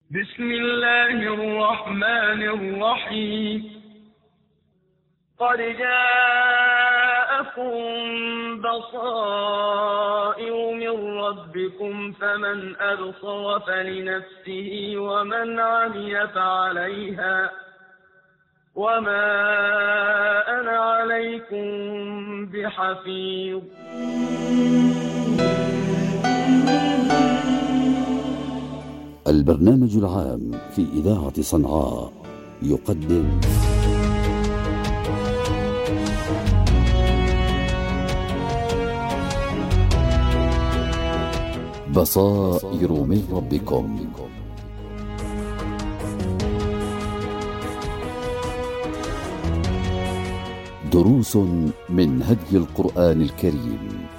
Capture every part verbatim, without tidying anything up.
بسم الله الرحمن الرحيم. قد جاءكم بصائر من ربكم فمن أبصر فلنفسه ومن عمي فعليها وما أنا عليكم بحفيظ. البرنامج العام في إذاعة صنعاء يقدم بصائر من ربكم. دروس من هدي القرآن الكريم.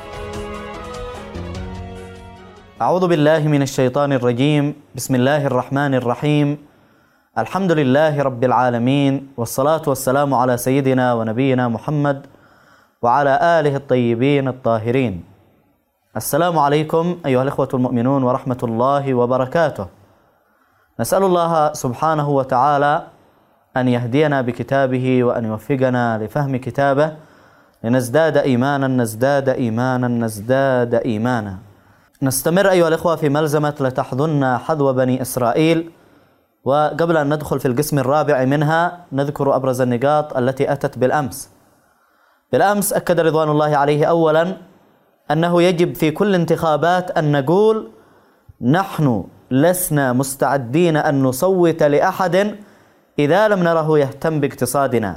أعوذ بالله من الشيطان الرجيم. بسم الله الرحمن الرحيم. الحمد لله رب العالمين، والصلاة والسلام على سيدنا ونبينا محمد وعلى آله الطيبين الطاهرين. السلام عليكم أيها الإخوة المؤمنون ورحمة الله وبركاته. نسأل الله سبحانه وتعالى أن يهدينا بكتابه وأن يوفقنا لفهم كتابه لنزداد إيمانا نزداد إيمانا نزداد إيمانا. نستمر أيها الإخوة في ملزمة لتحضن حذو بني إسرائيل، وقبل أن ندخل في القسم الرابع منها نذكر أبرز النقاط التي أتت بالأمس. بالأمس أكد رضوان الله عليه أولا أنه يجب في كل انتخابات أن نقول نحن لسنا مستعدين أن نصوت لأحد إذا لم نره يهتم باقتصادنا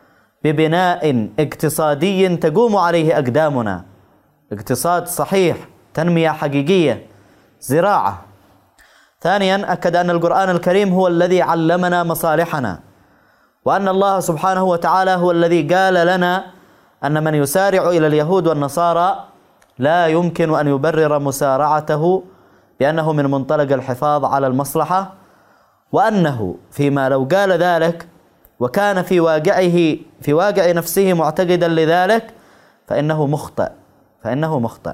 ببناء اقتصادي تقوم عليه أقدامنا، اقتصاد صحيح، تنمية حقيقية، زراعة. ثانيا أكد أن القرآن الكريم هو الذي علمنا مصالحنا، وأن الله سبحانه وتعالى هو الذي قال لنا أن من يسارع إلى اليهود والنصارى لا يمكن أن يبرر مسارعته بأنه من منطلق الحفاظ على المصلحة، وأنه فيما لو قال ذلك وكان في واقعه في واقع نفسه معتقدا لذلك فإنه مخطئ فإنه مخطئ.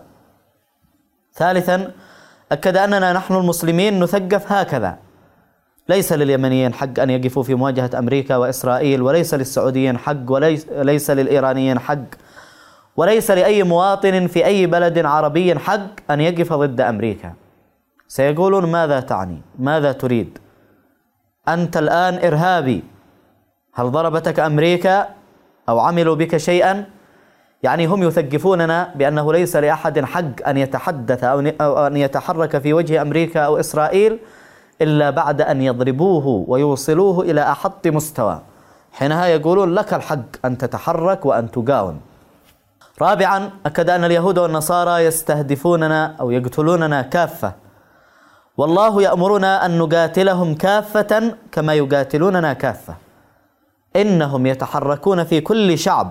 ثالثا أكد أننا نحن المسلمين نثقف هكذا: ليس لليمنيين حق أن يقفوا في مواجهة أمريكا وإسرائيل، وليس للسعوديين حق، وليس ليس للإيرانيين حق، وليس لأي مواطن في أي بلد عربي حق أن يقف ضد أمريكا. سيقولون ماذا تعني؟ ماذا تريد؟ أنت الآن إرهابي. هل ضربتك أمريكا أو عملوا بك شيئا؟ يعني هم يثقفوننا بأنه ليس لأحد حق أن يتحدث أو أن يتحرك في وجه أمريكا أو إسرائيل إلا بعد أن يضربوه ويوصلوه إلى أحط مستوى، حينها يقولون لك الحق أن تتحرك وأن تقاوم. رابعا أكد أن اليهود والنصارى يستهدفوننا أو يقتلوننا كافة، والله يأمرنا أن نقاتلهم كافة كما يقاتلوننا كافة. إنهم يتحركون في كل شعب.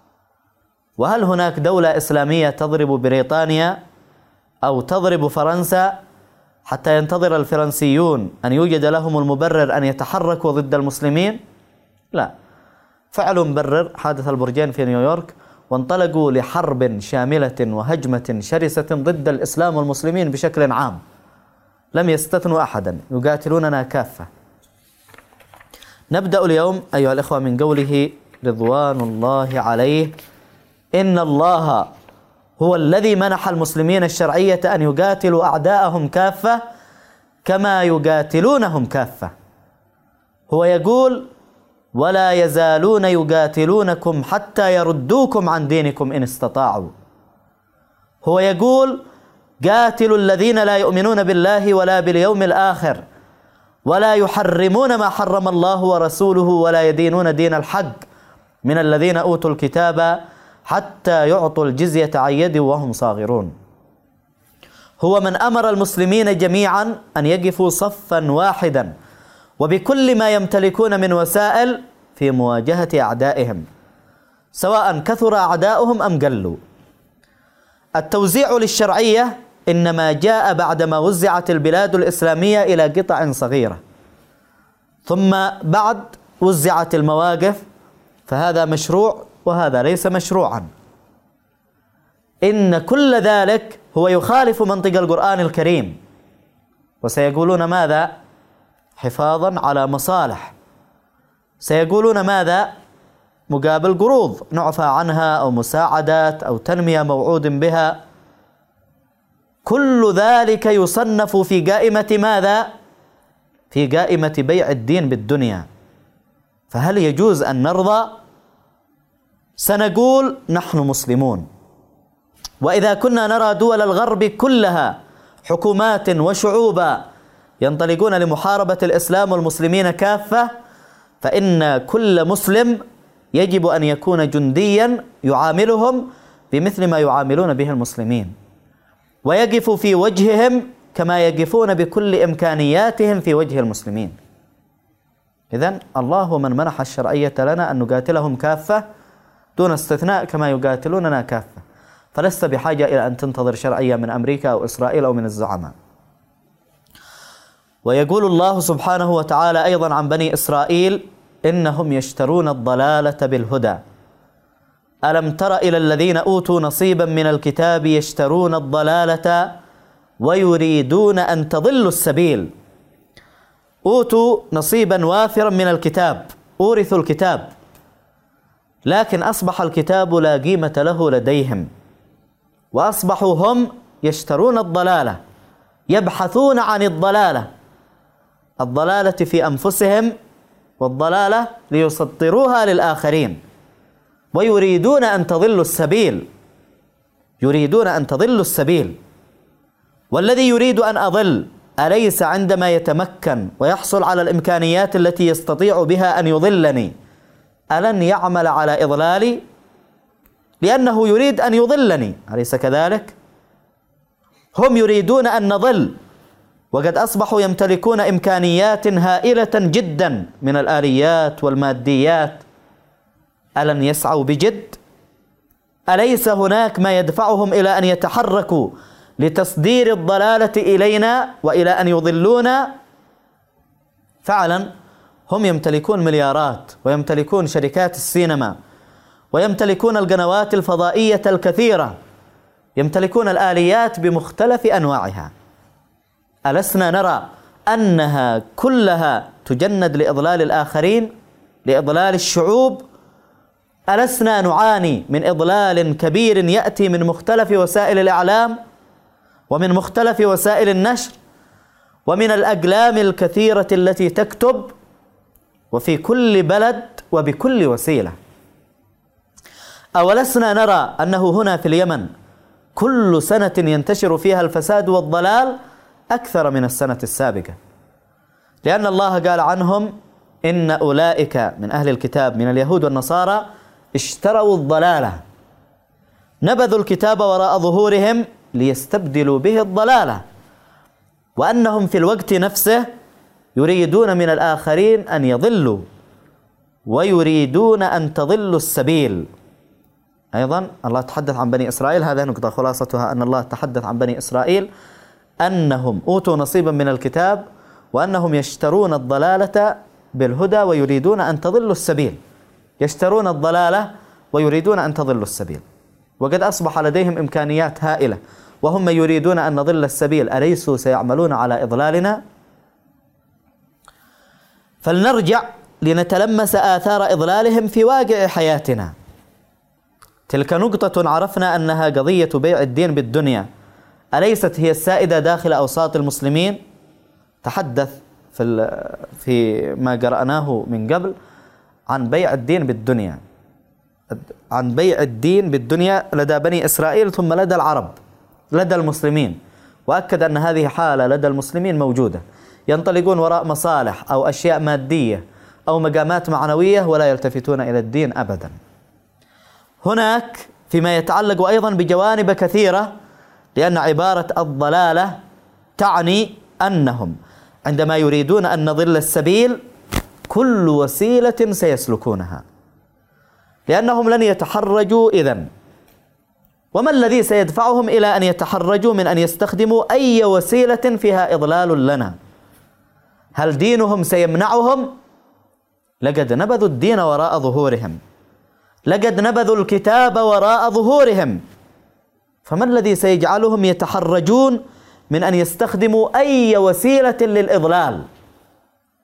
وهل هناك دولة إسلامية تضرب بريطانيا أو تضرب فرنسا حتى ينتظر الفرنسيون أن يوجد لهم المبرر أن يتحركوا ضد المسلمين؟ لا، فعلوا مبرر حادث البرجين في نيويورك، وانطلقوا لحرب شاملة وهجمة شرسة ضد الإسلام والمسلمين بشكل عام، لم يستثنوا أحدا، يقاتلوننا كافة. نبدأ اليوم أيها الإخوة من قوله رضوان الله عليه: إن الله هو الذي منح المسلمين الشرعية أن يقاتلوا أعداءهم كافة كما يقاتلونهم كافة. هو يقول: ولا يزالون يقاتلونكم حتى يردوكم عن دينكم إن استطاعوا. هو يقول: قاتلوا الذين لا يؤمنون بالله ولا باليوم الآخر ولا يحرمون ما حرم الله ورسوله ولا يدينون دين الحق من الذين أوتوا الكتاب حتى يعطوا الجزية عن يد وهم صاغرون. هو من أمر المسلمين جميعا أن يقفوا صفا واحدا وبكل ما يمتلكون من وسائل في مواجهة أعدائهم، سواء كثر أعداؤهم أم قلوا. التوزيع للشرعية إنما جاء بعدما وزعت البلاد الإسلامية إلى قطع صغيرة، ثم بعد وزعت المواقف، فهذا مشروع وهذا ليس مشروعا. إن كل ذلك هو يخالف منطق القرآن الكريم. وسيقولون ماذا؟ حفاظا على مصالح. سيقولون ماذا؟ مقابل قروض نعفى عنها أو مساعدات أو تنمية موعود بها. كل ذلك يصنف في قائمة ماذا؟ في قائمة بيع الدين بالدنيا. فهل يجوز أن نرضى؟ سنقول نحن مسلمون، وإذا كنا نرى دول الغرب كلها حكومات وشعوبا ينطلقون لمحاربة الإسلام والمسلمين كافة، فإن كل مسلم يجب أن يكون جنديا يعاملهم بمثل ما يعاملون به المسلمين، ويقف في وجههم كما يقفون بكل إمكانياتهم في وجه المسلمين. إذن الله هو من منح الشرعية لنا أن نقاتلهم كافة دون استثناء كما يقاتلوننا كافة، فلست بحاجة إلى أن تنتظر شرعية من أمريكا أو إسرائيل أو من الزعماء. ويقول الله سبحانه وتعالى أيضا عن بني إسرائيل: إنهم يشترون الضلالة بالهدى. ألم تر إلى الذين أوتوا نصيبا من الكتاب يشترون الضلالة ويريدون أن تضلوا السبيل. أوتوا نصيبا وافرا من الكتاب، أورثوا الكتاب، لكن أصبح الكتاب لا قيمة له لديهم، وأصبحوا هم يشترون الضلالة، يبحثون عن الضلالة، الضلالة في أنفسهم والضلالة ليسطروها للآخرين، ويريدون أن تضلوا السبيل، يريدون أن تضلوا السبيل. والذي يريد أن أضل أليس عندما يتمكن ويحصل على الإمكانيات التي يستطيع بها أن يضلني ألن يعمل على إضلالي؟ لأنه يريد أن يضلني، أليس كذلك؟ هم يريدون أن نضل، وقد أصبحوا يمتلكون إمكانيات هائلة جدا من الآليات والماديات. ألن يسعوا بجد؟ أليس هناك ما يدفعهم إلى أن يتحركوا لتصدير الضلالة إلينا وإلى أن يضلونا؟ فعلا هم يمتلكون مليارات، ويمتلكون شركات السينما، ويمتلكون القنوات الفضائية الكثيرة، يمتلكون الآليات بمختلف أنواعها. ألسنا نرى أنها كلها تجند لإضلال الآخرين، لإضلال الشعوب؟ ألسنا نعاني من إضلال كبير يأتي من مختلف وسائل الإعلام ومن مختلف وسائل النشر ومن الأقلام الكثيرة التي تكتب وفي كل بلد وبكل وسيلة؟ أولسنا نرى أنه هنا في اليمن كل سنة ينتشر فيها الفساد والضلال أكثر من السنة السابقة، لأن الله قال عنهم: إن أولئك من أهل الكتاب من اليهود والنصارى اشتروا الضلالة، نبذوا الكتاب وراء ظهورهم ليستبدلوا به الضلالة، وأنهم في الوقت نفسه يريدون من الآخرين أن يضلوا ويريدون أن تضلوا السبيل. أيضا الله تحدث عن بني إسرائيل، هذه نقطة خلاصتها أن الله تحدث عن بني إسرائيل أنهم أوتوا نصيبا من الكتاب وأنهم يشترون الضلالة بالهدى ويريدون أن تضلوا السبيل، يشترون الضلالة ويريدون أن تضلوا السبيل، وقد أصبح لديهم إمكانيات هائلة وهم يريدون أن نضل السبيل. أليسوا سيعملون على إضلالنا؟ فلنرجع لنتلمس آثار إضلالهم في واقع حياتنا. تلك نقطة عرفنا أنها قضية بيع الدين بالدنيا، أليست هي السائدة داخل أوساط المسلمين؟ تحدث في في ما قرأناه من قبل عن بيع الدين بالدنيا، عن بيع الدين بالدنيا لدى بني إسرائيل ثم لدى العرب، لدى المسلمين، وأكد أن هذه حالة لدى المسلمين موجودة، ينطلقون وراء مصالح أو أشياء مادية أو مقامات معنوية ولا يلتفتون إلى الدين أبدا. هناك فيما يتعلق أيضا بجوانب كثيرة، لأن عبارة الضلالة تعني أنهم عندما يريدون أن نضل السبيل كل وسيلة سيسلكونها، لأنهم لن يتحرجوا إذن. وما الذي سيدفعهم إلى أن يتحرجوا من أن يستخدموا أي وسيلة فيها إضلال لنا؟ هل دينهم سيمنعهم؟ لقد نبذوا الدين وراء ظهورهم، لقد نبذوا الكتاب وراء ظهورهم، فما الذي سيجعلهم يتحرجون من أن يستخدموا أي وسيلة للإضلال؟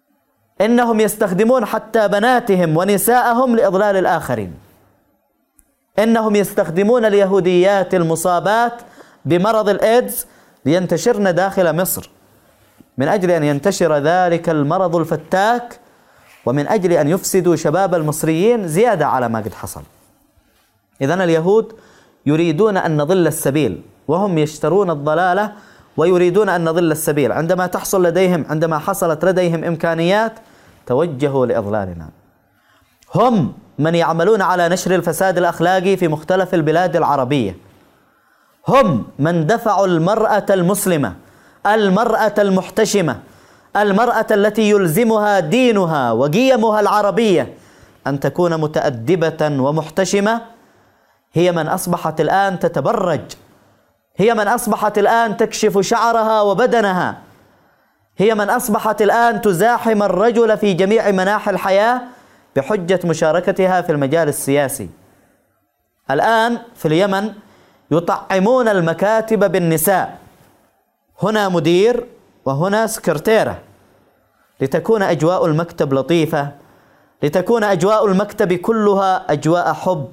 إنهم يستخدمون حتى بناتهم ونساءهم لإضلال الآخرين. إنهم يستخدمون اليهوديات المصابات بمرض الإيدز لينتشرن داخل مصر، من أجل أن ينتشر ذلك المرض الفتاك، ومن أجل أن يفسدوا شباب المصريين زيادة على ما قد حصل. إذن اليهود يريدون أن نضل السبيل، وهم يشترون الضلالة ويريدون أن نضل السبيل. عندما تحصل لديهم عندما حصلت لديهم إمكانيات توجهوا لإضلالنا. هم من يعملون على نشر الفساد الأخلاقي في مختلف البلاد العربية. هم من دفعوا المرأة المسلمة، المرأة المحتشمة، المرأة التي يلزمها دينها وقيمها العربية أن تكون متأدبة ومحتشمة، هي من أصبحت الآن تتبرج، هي من أصبحت الآن تكشف شعرها وبدنها، هي من أصبحت الآن تزاحم الرجل في جميع مناحي الحياة بحجة مشاركتها في المجال السياسي. الآن في اليمن يطعمون المكاتب بالنساء، هنا مدير وهنا سكرتيرة، لتكون أجواء المكتب لطيفة، لتكون أجواء المكتب كلها أجواء حب.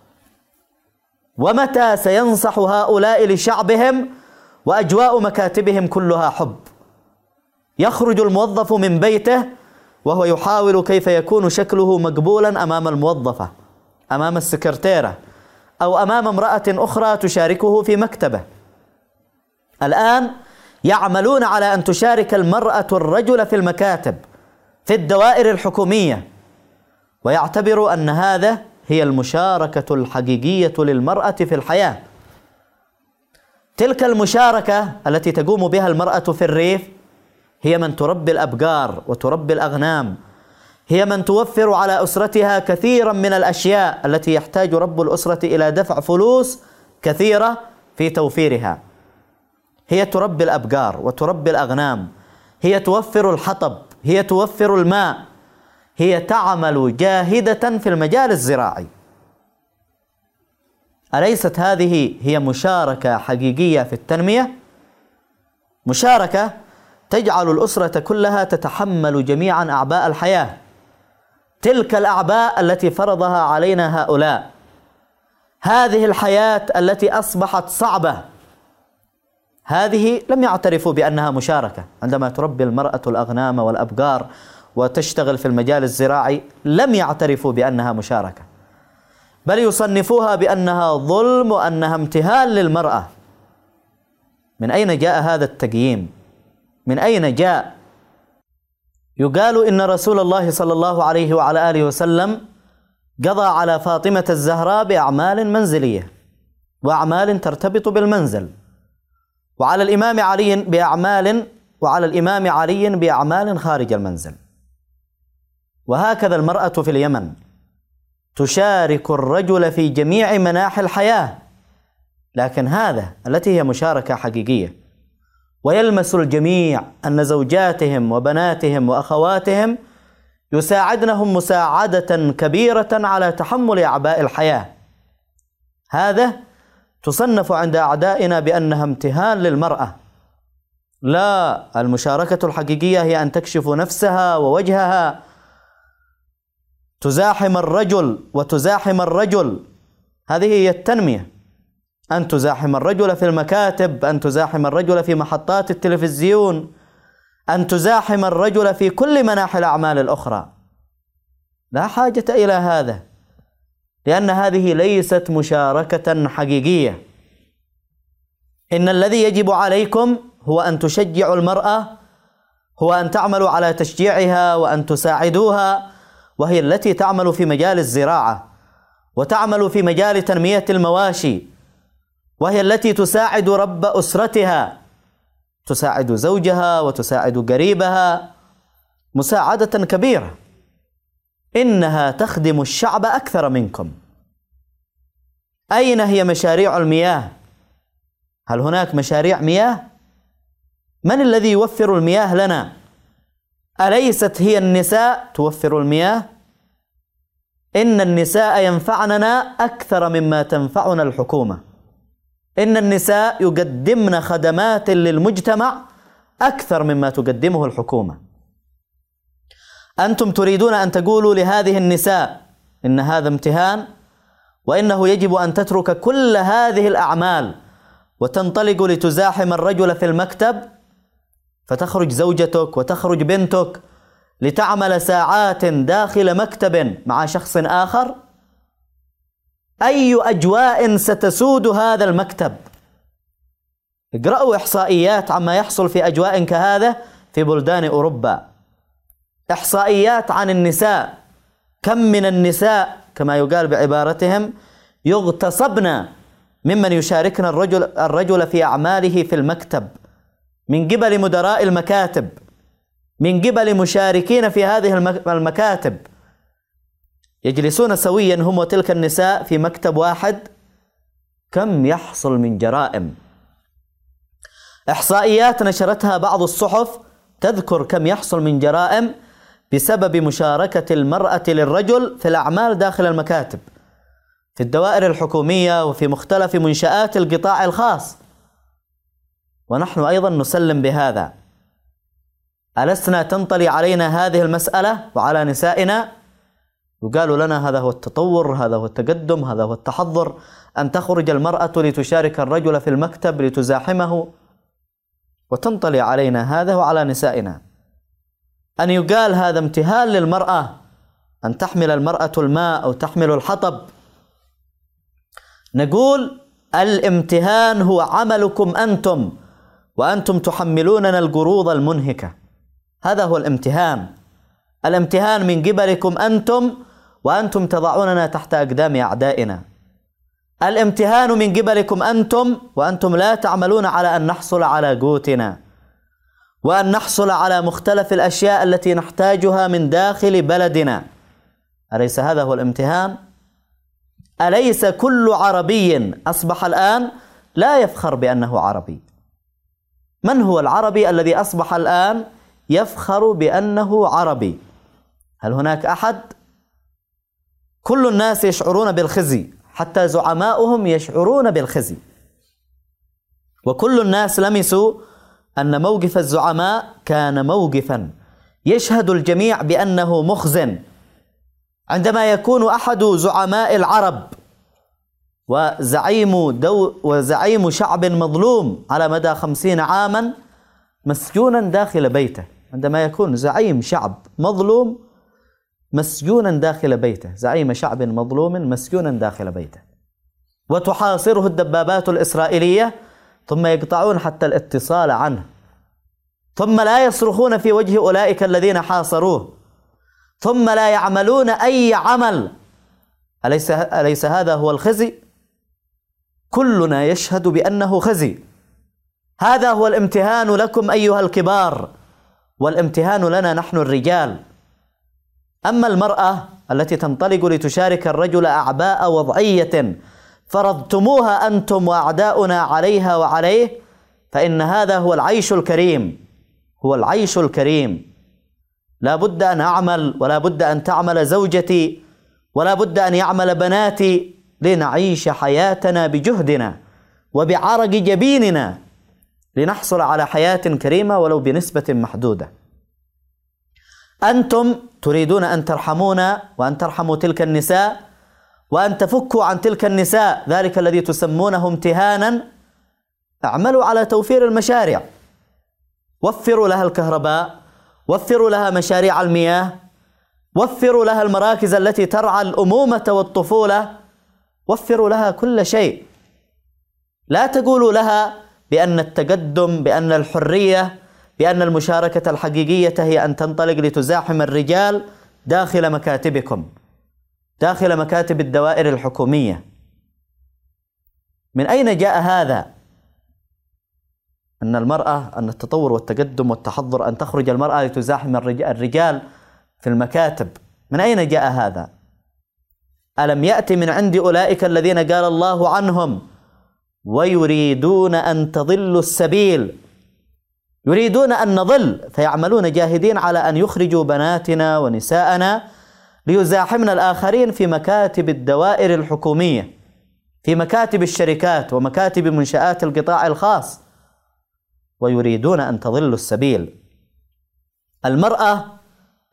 ومتى سينصح هؤلاء لشعبهم وأجواء مكاتبهم كلها حب؟ يخرج الموظف من بيته وهو يحاول كيف يكون شكله مقبولا أمام الموظفة، أمام السكرتيرة، أو أمام امرأة أخرى تشاركه في مكتبه. الآن يعملون على أن تشارك المرأة الرجل في المكاتب في الدوائر الحكومية، ويعتبر أن هذا هي المشاركة الحقيقية للمرأة في الحياة. تلك المشاركة التي تقوم بها المرأة في الريف هي من تربي الأبقار وتربي الأغنام، هي من توفر على أسرتها كثيرا من الأشياء التي يحتاج رب الأسرة إلى دفع فلوس كثيرة في توفيرها. هي تربي الأبقار وتربي الأغنام، هي توفر الحطب، هي توفر الماء، هي تعمل جاهدة في المجال الزراعي. أليست هذه هي مشاركة حقيقية في التنمية؟ مشاركة تجعل الأسرة كلها تتحمل جميعا أعباء الحياة، تلك الأعباء التي فرضها علينا هؤلاء، هذه الحياة التي أصبحت صعبة، هذه لم يعترفوا بأنها مشاركة. عندما تربي المرأة الأغنام والأبقار وتشتغل في المجال الزراعي لم يعترفوا بأنها مشاركة، بل يصنفوها بأنها ظلم وأنها امتهان للمرأة. من أين جاء هذا التقييم؟ من أين جاء؟ يقال إن رسول الله صلى الله عليه وعلى آله وسلم قضى على فاطمة الزهراء بأعمال منزلية وأعمال ترتبط بالمنزل، وعلى الإمام علي بأعمال وعلى الإمام علي بأعمال خارج المنزل. وهكذا المرأة في اليمن تشارك الرجل في جميع مناحي الحياة، لكن هذا التي هي مشاركة حقيقية، ويلمس الجميع أن زوجاتهم وبناتهم وأخواتهم يساعدنهم مساعدة كبيرة على تحمل أعباء الحياة. هذا تصنف عند أعدائنا بأنها امتهان للمرأة. لا، المشاركة الحقيقية هي أن تكشف نفسها ووجهها، تزاحم الرجل وتزاحم الرجل. هذه هي التنمية، أن تزاحم الرجل في المكاتب، أن تزاحم الرجل في محطات التلفزيون، أن تزاحم الرجل في كل مناحي الأعمال الأخرى. لا حاجة إلى هذا، لأن هذه ليست مشاركة حقيقية. إن الذي يجب عليكم هو أن تشجعوا المرأة، هو أن تعملوا على تشجيعها وأن تساعدوها، وهي التي تعمل في مجال الزراعة وتعمل في مجال تنمية المواشي، وهي التي تساعد رب أسرتها، تساعد زوجها وتساعد قريبها مساعدة كبيرة. إنها تخدم الشعب أكثر منكم. أين هي مشاريع المياه؟ هل هناك مشاريع مياه؟ من الذي يوفر المياه لنا؟ أليست هي النساء توفر المياه؟ إن النساء ينفعننا أكثر مما تنفعنا الحكومة. إن النساء يقدمن خدمات للمجتمع أكثر مما تقدمه الحكومة. أنتم تريدون أن تقولوا لهذه النساء إن هذا امتهان، وإنه يجب أن تترك كل هذه الأعمال وتنطلق لتزاحم الرجل في المكتب، فتخرج زوجتك وتخرج بنتك لتعمل ساعات داخل مكتب مع شخص آخر. أي أجواء ستسود هذا المكتب؟ اقرأوا إحصائيات عما يحصل في أجواء كهذا في بلدان أوروبا، إحصائيات عن النساء، كم من النساء كما يقال بعبارتهم يغتصبن ممن يشاركن الرجل, الرجل في أعماله في المكتب، من قبل مدراء المكاتب، من قبل مشاركين في هذه المكاتب، يجلسون سويا هم وتلك النساء في مكتب واحد. كم يحصل من جرائم؟ إحصائيات نشرتها بعض الصحف تذكر كم يحصل من جرائم بسبب مشاركة المرأة للرجل في الأعمال داخل المكاتب، في الدوائر الحكومية وفي مختلف منشآت القطاع الخاص. ونحن أيضا نسلم بهذا. ألسنا تنطلي علينا هذه المسألة وعلى نسائنا؟ يقال لنا هذا هو التطور، هذا هو التقدم، هذا هو التحضر، أن تخرج المرأة لتشارك الرجل في المكتب لتزاحمه، وتنطلي علينا هذا وعلى نسائنا. أن يقال هذا امتهان للمرأة، أن تحمل المرأة الماء أو تحمل الحطب. نقول الامتهان هو عملكم أنتم، وأنتم تحملوننا القروض المنهكة. هذا هو الامتهان. الامتهان من قبلكم أنتم، وأنتم تضعوننا تحت أقدام أعدائنا. الامتهان من قبلكم أنتم، وأنتم لا تعملون على أن نحصل على قوتنا، وأن نحصل على مختلف الأشياء التي نحتاجها من داخل بلدنا. أليس هذا هو الامتهان؟ أليس كل عربي أصبح الآن لا يفخر بأنه عربي؟ من هو العربي الذي أصبح الآن يفخر بأنه عربي؟ هل هناك أحد؟ كل الناس يشعرون بالخزي، حتى زعماؤهم يشعرون بالخزي، وكل الناس لمسوا أن موقف الزعماء كان موقفا يشهد الجميع بأنه مخزن. عندما يكون أحد زعماء العرب وزعيم, دو وزعيم شعب مظلوم على مدى خمسين عاما مسجونا داخل بيته، عندما يكون زعيم شعب مظلوم مسجونا داخل بيته، زعيم شعب مظلوم مسجونا داخل بيته، وتحاصره الدبابات الإسرائيلية، ثم يقطعون حتى الاتصال عنه، ثم لا يصرخون في وجه أولئك الذين حاصروه، ثم لا يعملون أي عمل. أليس, أليس هذا هو الخزي؟ كلنا يشهد بأنه خزي. هذا هو الامتهان لكم أيها الكبار، والامتهان لنا نحن الرجال. أما المرأة التي تنطلق لتشارك الرجل أعباء وضعية فرضتموها أنتم وأعداؤنا عليها وعليه، فإن هذا هو العيش الكريم، هو العيش الكريم. لا بد أن أعمل، ولا بد أن تعمل زوجتي، ولا بد أن يعمل بناتي، لنعيش حياتنا بجهدنا وبعرق جبيننا، لنحصل على حياة كريمة ولو بنسبة محدودة. أنتم تريدون أن ترحمونا وأن ترحموا تلك النساء، وأن تفكوا عن تلك النساء ذلك الذي تسمونه امتهانا. اعملوا على توفير المشاريع، وفروا لها الكهرباء، وفروا لها مشاريع المياه، وفروا لها المراكز التي ترعى الأمومة والطفولة، وفروا لها كل شيء. لا تقولوا لها بأن التقدم، بأن الحرية، بأن المشاركة الحقيقية هي أن تنطلق لتزاحم الرجال داخل مكاتبكم، داخل مكاتب الدوائر الحكومية. من أين جاء هذا؟ أن المرأة، أن التطور والتقدم والتحضر أن تخرج المرأة لتزاحم الرجال في المكاتب، من أين جاء هذا؟ ألم يأتي من عند أولئك الذين قال الله عنهم ويريدون أن تضلوا السبيل؟ يريدون أن نضل، فيعملون جاهدين على أن يخرجوا بناتنا ونساءنا ليزاحمنا الآخرين في مكاتب الدوائر الحكومية، في مكاتب الشركات ومكاتب منشآت القطاع الخاص، ويريدون أن تضلوا السبيل. المرأة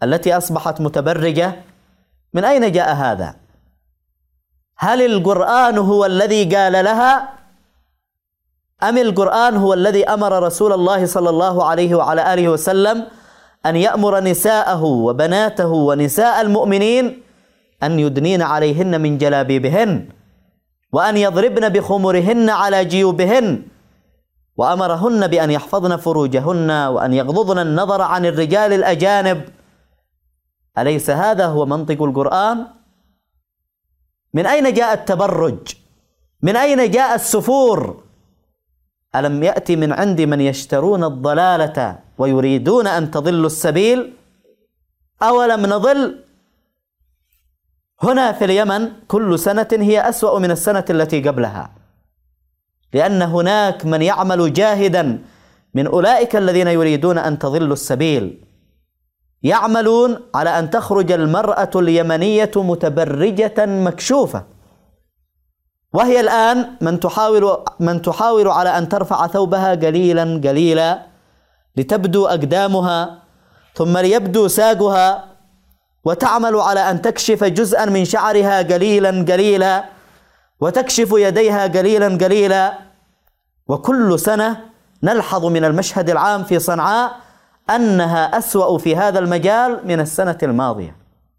التي أصبحت متبرجة، من أين جاء هذا؟ هل القرآن هو الذي قال لها، أم القرآن هو الذي أمر رسول الله صلى الله عليه وعلى آله وسلم أن يأمر نساءه وبناته ونساء المؤمنين أن يدنين عليهن من جلابيبهن، وأن يضربن بخمرهن على جيوبهن، وأمرهن بأن يحفظن فروجهن وأن يغضضن النظر عن الرجال الأجانب؟ أليس هذا هو منطق القرآن؟ من أين جاء التبرج؟ من أين جاء السفور؟ ألم يأتي من عند من يشترون الضلالة ويريدون أن تضلوا السبيل؟ أولم نضل؟ هنا في اليمن كل سنة هي أسوأ من السنة التي قبلها، لأن هناك من يعمل جاهدا من أولئك الذين يريدون أن تضلوا السبيل، يعملون على أن تخرج المرأة اليمنية متبرجة مكشوفة، وهي الآن من تحاول من تحاول على أن ترفع ثوبها قليلا قليلا لتبدو أقدامها، ثم ليبدو ساقها، وتعمل على أن تكشف جزءا من شعرها قليلا قليلا، وتكشف يديها قليلا قليلا. وكل سنة نلحظ من المشهد العام في صنعاء أنها أسوأ في هذا المجال من السنة الماضية.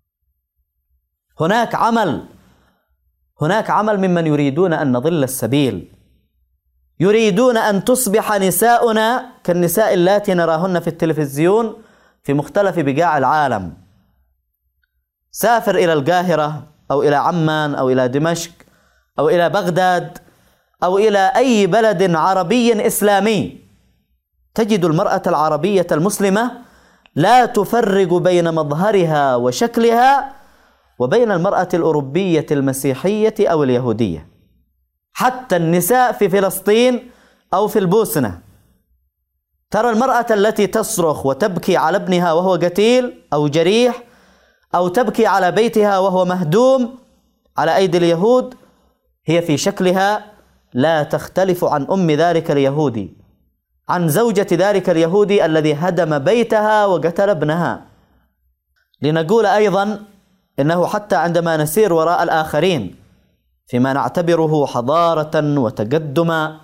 هناك عمل هناك عمل ممن يريدون أن نضل السبيل، يريدون أن تصبح نساؤنا كالنساء اللاتي نراهن في التلفزيون في مختلف بقاع العالم. سافر إلى القاهرة أو إلى عمان أو إلى دمشق أو إلى بغداد أو إلى أي بلد عربي إسلامي، تجد المرأة العربية المسلمة لا تفرق بين مظهرها وشكلها وبين المرأة الأوروبية المسيحية أو اليهودية. حتى النساء في فلسطين أو في البوسنة، ترى المرأة التي تصرخ وتبكي على ابنها وهو قتيل أو جريح، أو تبكي على بيتها وهو مهدوم على أيدي اليهود، هي في شكلها لا تختلف عن أم ذلك اليهودي، عن زوجة ذلك اليهودي الذي هدم بيتها وقتل ابنها. لنقول أيضا إنه حتى عندما نسير وراء الآخرين فيما نعتبره حضارة وتقدما،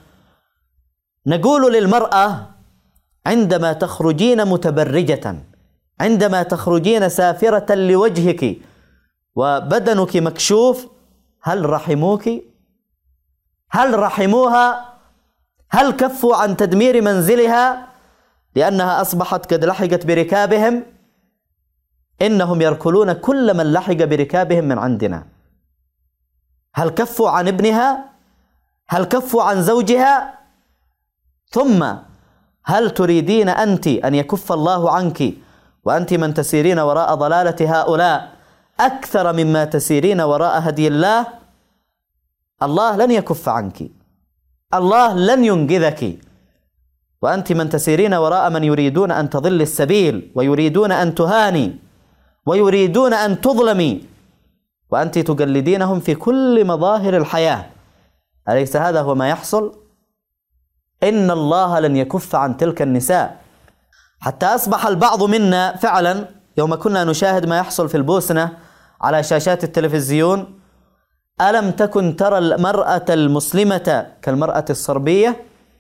نقول للمرأة عندما تخرجين متبرجة، عندما تخرجين سافرة لوجهك وبدنك مكشوف، هل رحموك؟ هل رحموها؟ هل كفوا عن تدمير منزلها لأنها أصبحت قد لحقت بركابهم؟ إنهم يركلون كل من لحق بركابهم من عندنا. هل كفوا عن ابنها؟ هل كفوا عن زوجها؟ ثم هل تريدين أنت أن يكف الله عنك وأنت من تسيرين وراء ضلالة هؤلاء أكثر مما تسيرين وراء هدي الله؟ الله لن يكف عنك، الله لن ينقذك، وأنت من تسيرين وراء من يريدون أن تضل السبيل ويريدون أن تهاني ويريدون أن تظلمي، وأنت تقلدينهم في كل مظاهر الحياة. أليس هذا هو ما يحصل؟ إن الله لن يكف عن تلك النساء، حتى أصبح البعض منا فعلا يوم كنا نشاهد ما يحصل في البوسنة على شاشات التلفزيون، ألم تكن ترى المرأة المسلمة كالمرأة الصربية؟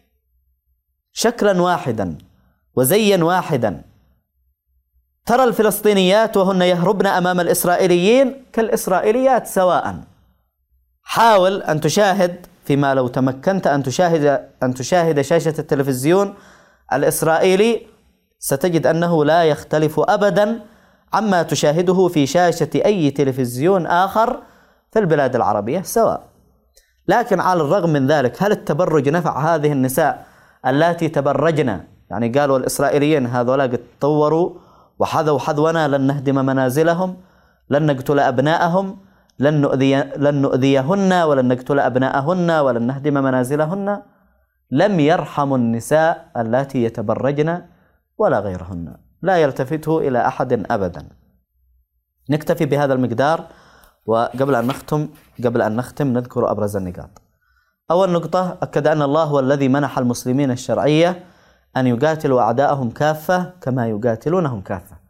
شكلا واحدا وزيا واحدا. ترى الفلسطينيات وهن يهربن أمام الإسرائيليين كالإسرائيليات سواء. حاول أن تشاهد، فيما لو تمكنت أن تشاهد أن تشاهد شاشة التلفزيون الإسرائيلي، ستجد أنه لا يختلف أبدا عما تشاهده في شاشة أي تلفزيون آخر في البلاد العربية سواء. لكن على الرغم من ذلك، هل التبرج نفع هذه النساء اللاتي تبرجن؟ يعني قالوا الإسرائيليين هذولا قد طوروا وحذوا حذونا، لن نهدم منازلهم، لن نقتل أبناءهم، لن نؤذي لن نؤذيهن ولن نقتل أبناءهن ولن نهدم منازلهن. لم يرحموا النساء اللاتي يتبرجن ولا غيرهن، لا يلتفتوا إلى أحد أبدا. نكتفي بهذا المقدار، وقبل أن نختم قبل أن نختم نذكر أبرز النقاط. أول نقطة، أكد أن الله هو الذي منح المسلمين الشرعية أن يقاتلوا أعداءهم كافة كما يقاتلونهم كافة.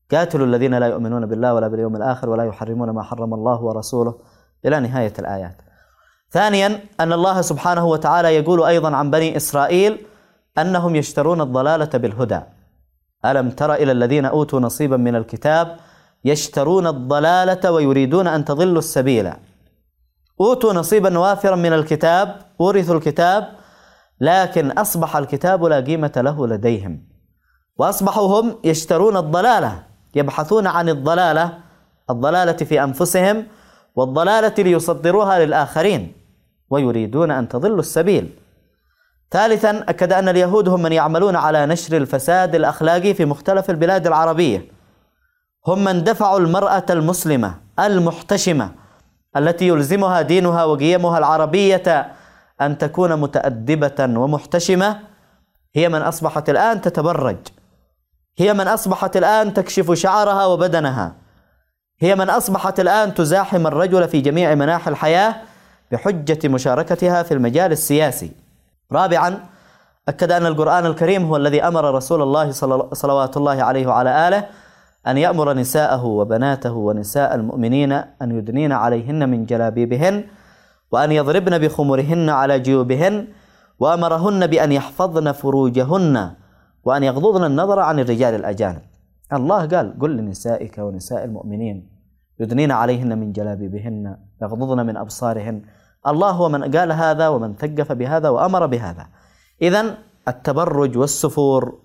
قاتلوا الذين لا يؤمنون بالله ولا باليوم الآخر ولا يحرمون ما حرم الله ورسوله إلى نهاية الآيات. ثانيا أن الله سبحانه وتعالى يقول أيضا عن بني إسرائيل أنهم يشترون الضلالة بالهدى. ألم تر إلى الذين أوتوا نصيبا من الكتاب يشترون الضلالة ويريدون أن تضلوا السبيل. أوتوا نصيبا وافرا من الكتاب، ورثوا الكتاب، لكن أصبح الكتاب لا قيمة له لديهم، وأصبحوا هم يشترون الضلالة، يبحثون عن الضلالة الضلالة في أنفسهم والضلالة ليصدروها للآخرين، ويريدون أن تضلوا السبيل. ثالثا أكد أن اليهود هم من يعملون على نشر الفساد الأخلاقي في مختلف البلاد العربية، هم من دفعوا المرأة المسلمة المحتشمة التي يلزمها دينها وقيمها العربية أن تكون متأدبة ومحتشمة، هي من أصبحت الآن تتبرج، هي من أصبحت الآن تكشف شعرها وبدنها، هي من أصبحت الآن تزاحم الرجل في جميع مناحي الحياة بحجة مشاركتها في المجال السياسي. رابعا أكد أن القرآن الكريم هو الذي أمر رسول الله صلوات الله عليه وعلى آله أن يأمر نساءه وبناته ونساء المؤمنين أن يدنين عليهن من جلابيبهن وأن يضربن بخمرهن على جيوبهن، وأمرهن بأن يحفظن فروجهن وأن يغضضن النظر عن الرجال الأجانب. الله قال قل لنسائك ونساء المؤمنين يدنين عليهن من جلابيبهن يغضضن من أبصارهن. الله هو من قال هذا ومن ثقف بهذا وأمر بهذا. إذن التبرج والسفور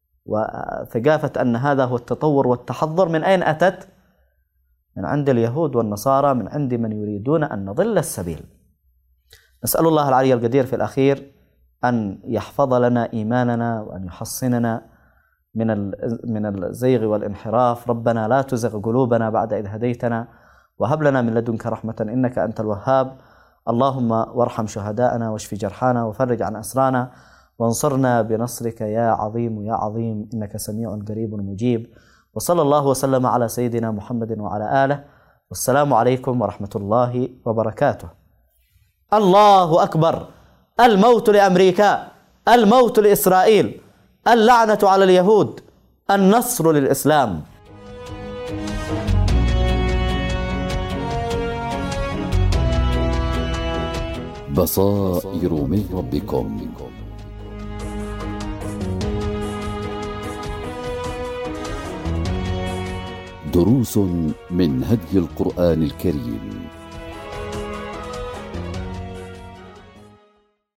وثقافة أن هذا هو التطور والتحضر من أين أتت؟ من عند اليهود والنصارى، من عند من يريدون أن نضل السبيل. نسأل الله العلي القدير في الأخير أن يحفظ لنا إيماننا وأن يحصننا من من الزيغ والانحراف. ربنا لا تزغ قلوبنا بعد إذ هديتنا وهب لنا من لدنك رحمة إنك أنت الوهاب. اللهم وارحم شهداءنا واشف جرحانا وفرج عن أسرانا وانصرنا بنصرك يا عظيم يا عظيم إنك سميع قريب مجيب. وصلى الله وسلم على سيدنا محمد وعلى آله، والسلام عليكم ورحمة الله وبركاته. الله أكبر. الموت لأمريكا، الموت لإسرائيل، اللعنة على اليهود، النصر للإسلام. بصائر من ربكم. دروس من هدي القرآن الكريم.